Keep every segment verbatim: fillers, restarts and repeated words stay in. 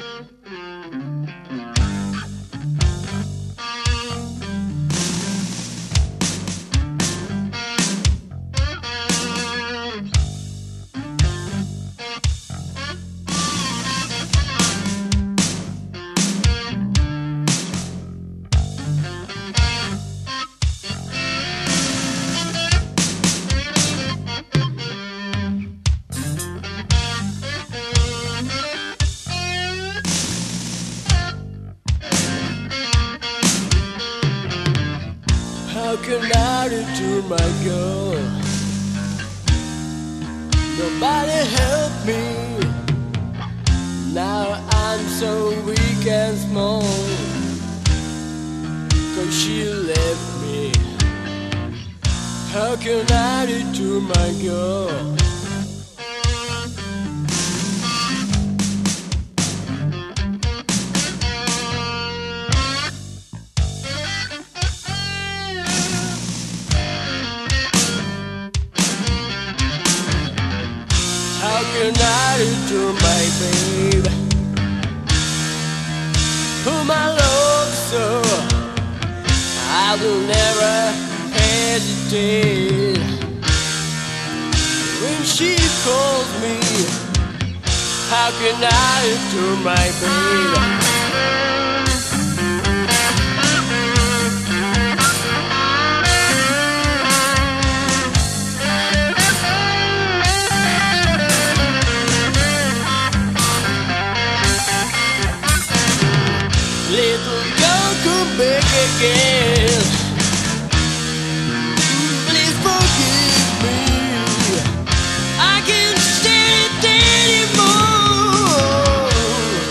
How can I return my girl? Nobody help me. Now I'm so weak and small, 'cause she left me. How can I return my girl? How can I return my babe, whom I love so? I will never hesitate when she calls me. How can I return my babe? Little girl, come back again. Please forgive me. I can't stand it anymore.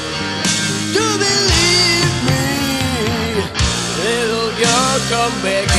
Do believe me. Little girl, come back